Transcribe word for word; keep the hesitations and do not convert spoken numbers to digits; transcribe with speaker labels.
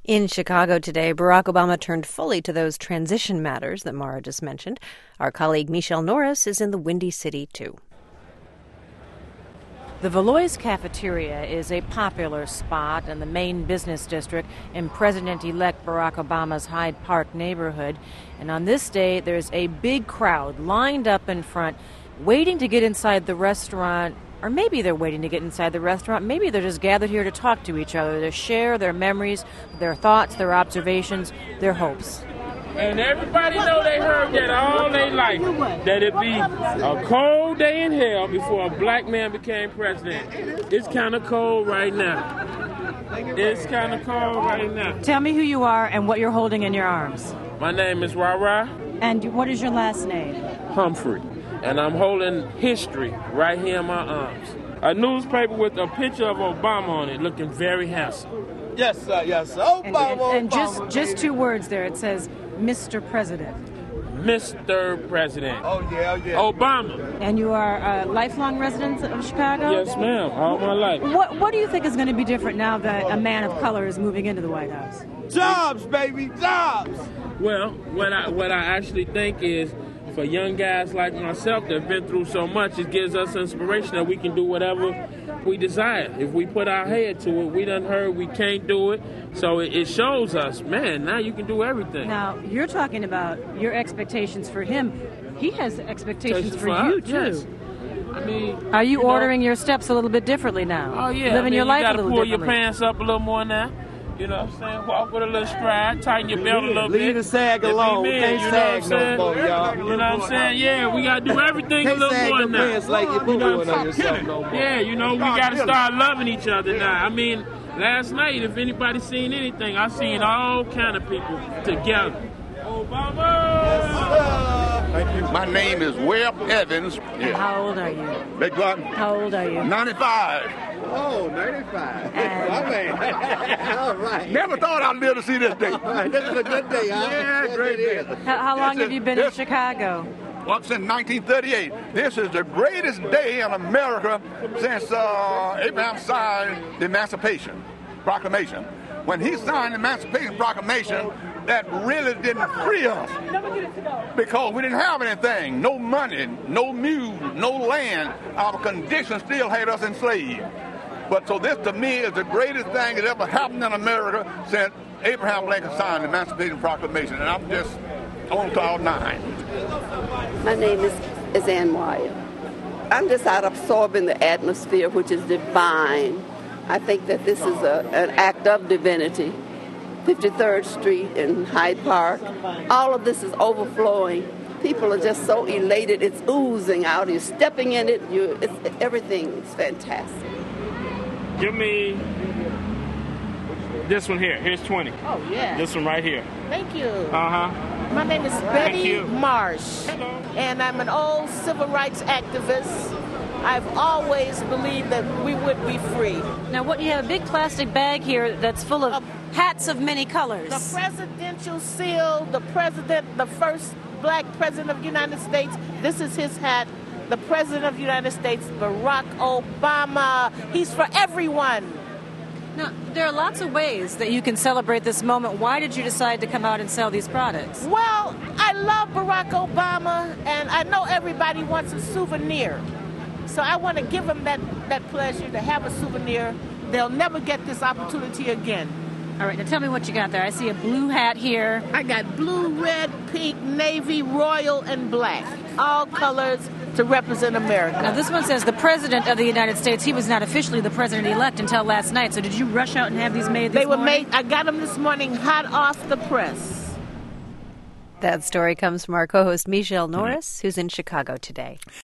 Speaker 1: In Chicago today, Barack Obama turned fully to those transition matters that Mara just mentioned. Our colleague Michelle Norris is in the Windy City, too.
Speaker 2: The Valois Cafeteria is a popular spot in the main business district in President-elect Barack Obama's Hyde Park neighborhood. And on this day, there's a big crowd lined up in front, waiting to get inside the restaurant. Or maybe they're waiting to get inside the restaurant. Maybe they're just gathered here to talk to each other, to share their memories, their thoughts, their observations, their hopes.
Speaker 3: And everybody know they heard that all their life, that it'd be a cold day in hell before a black man became president. It's kind of cold right now. It's kind of cold right now.
Speaker 2: Tell me who you are and what you're holding in your arms.
Speaker 3: My name is Ra-Ra.
Speaker 2: And what is your last name?
Speaker 3: Humphrey. And I'm holding history right here in my arms. A newspaper with a picture of Obama on it, looking very handsome.
Speaker 4: Yes, sir, yes, sir. Obama,
Speaker 2: and, and, and
Speaker 4: Obama,
Speaker 2: just,
Speaker 4: baby.
Speaker 2: just two words there. It says, Mister President.
Speaker 3: Mister President.
Speaker 4: Oh, yeah, yeah.
Speaker 3: Obama.
Speaker 2: And you are a lifelong resident of Chicago?
Speaker 3: Yes, ma'am, all my life.
Speaker 2: What, what do you think is going to be different now that a man of color is moving into the White House?
Speaker 4: Jobs, baby, jobs.
Speaker 3: Well, what I what I actually think is, for young guys like myself that have been through so much, it gives us inspiration that we can do whatever we desire. If we put our head to it, we done heard we can't do it. So it, it shows us, man, now you can do everything.
Speaker 2: Now, you're talking about your expectations for him. He has expectations for,
Speaker 3: for
Speaker 2: you,
Speaker 3: us,
Speaker 2: too.
Speaker 3: Yes. I mean,
Speaker 2: Are you,
Speaker 3: you
Speaker 2: ordering
Speaker 3: know,
Speaker 2: your steps a little bit differently now?
Speaker 3: Oh, yeah.
Speaker 2: Living
Speaker 3: I mean,
Speaker 2: your life
Speaker 3: you
Speaker 2: a little
Speaker 3: pull
Speaker 2: differently.
Speaker 3: your pants up a little more now. You know what I'm saying? Walk with a little stride, tighten your belt a little bit.
Speaker 4: Leave the sag alone. We can't sag no more, y'all.
Speaker 3: You know what I'm saying? Yeah, we got to do everything a
Speaker 4: Can't
Speaker 3: little
Speaker 4: sag
Speaker 3: more
Speaker 4: them
Speaker 3: now.
Speaker 4: pants like you're
Speaker 3: You know
Speaker 4: booing on yourself no more.
Speaker 3: Yeah, you know, we got to start loving each other now. I mean, last night, if anybody seen anything, I seen all kind of people together. Obama!
Speaker 5: My name is Webb Evans.
Speaker 2: And how old are you?
Speaker 5: Big one.
Speaker 2: How old are you?
Speaker 5: ninety-five.
Speaker 4: Oh, ninety-five.
Speaker 2: And-
Speaker 4: My man. All right.
Speaker 5: Never thought I'd live to see this day.
Speaker 4: All right, this is a good day, huh?
Speaker 5: Yeah,
Speaker 4: Yes,
Speaker 5: great
Speaker 4: it
Speaker 5: day.
Speaker 4: is.
Speaker 2: How, how long
Speaker 5: This
Speaker 2: have
Speaker 5: is-
Speaker 2: you been in
Speaker 5: this-
Speaker 2: Chicago?
Speaker 5: Well, since nineteen thirty-eight. This is the greatest day in America since uh, Abraham signed the Emancipation Proclamation. When he signed the Emancipation Proclamation, that really didn't free us because we didn't have anything, no money, no mules, no land. Our condition still had us enslaved. But so this to me is the greatest thing that ever happened in America since Abraham Lincoln signed the Emancipation Proclamation, and I'm just on cloud nine.
Speaker 6: My name is, is Ann Wyatt. I'm just out absorbing the atmosphere, which is divine. I think that this is a, an act of divinity. fifty-third Street in Hyde Park. All of this is overflowing. People are just so elated. It's oozing out. You're stepping in it. You, it's, everything is fantastic.
Speaker 3: Give me this one here. Here's twenty.
Speaker 7: Oh, yeah.
Speaker 3: This one right here.
Speaker 7: Thank you.
Speaker 3: Uh-huh.
Speaker 7: My name is
Speaker 3: Thank
Speaker 7: Betty
Speaker 3: you.
Speaker 7: Marsh,
Speaker 3: Hello.
Speaker 7: and I'm an old civil rights activist. I've always believed that we would be free.
Speaker 2: Now, what you have a big plastic bag here that's full of hats of many colors.
Speaker 7: The presidential seal, the president, the first black president of the United States, this is his hat. The president of the United States, Barack Obama. He's for everyone.
Speaker 2: Now, there are lots of ways that you can celebrate this moment. Why did you decide to come out and sell these products?
Speaker 7: Well, I love Barack Obama, and I know everybody wants a souvenir. So I want to give them that, that pleasure to have a souvenir. They'll never get this opportunity again.
Speaker 2: All right, now tell me what you got there. I see a blue hat here.
Speaker 7: I got blue, red, pink, navy, royal, and black. All colors to represent America.
Speaker 2: Now, this one says the President of the United States. He was not officially the President-elect until last night. So did you rush out and have these made this
Speaker 7: They were
Speaker 2: morning?
Speaker 7: made, I got them this morning hot off the press.
Speaker 1: That story comes from our co-host Michelle Norris, who's in Chicago today.